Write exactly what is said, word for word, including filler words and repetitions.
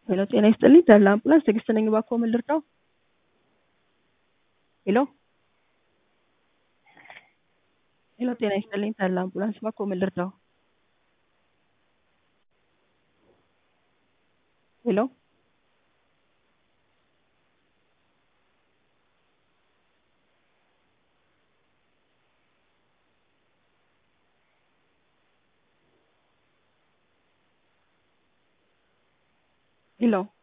ሄሎ ጤና ይስጥልኝ ተድላ አምቡላንስ ትዕግስት ነኝ እባክዎ ምን ልርዳዎ? ሄሎ ሄሎ ጤና ይስጥልኝ ተድላ አምቡላንስ እባክዎ ምን ልርዳዎ? ሄሎ ሄሎ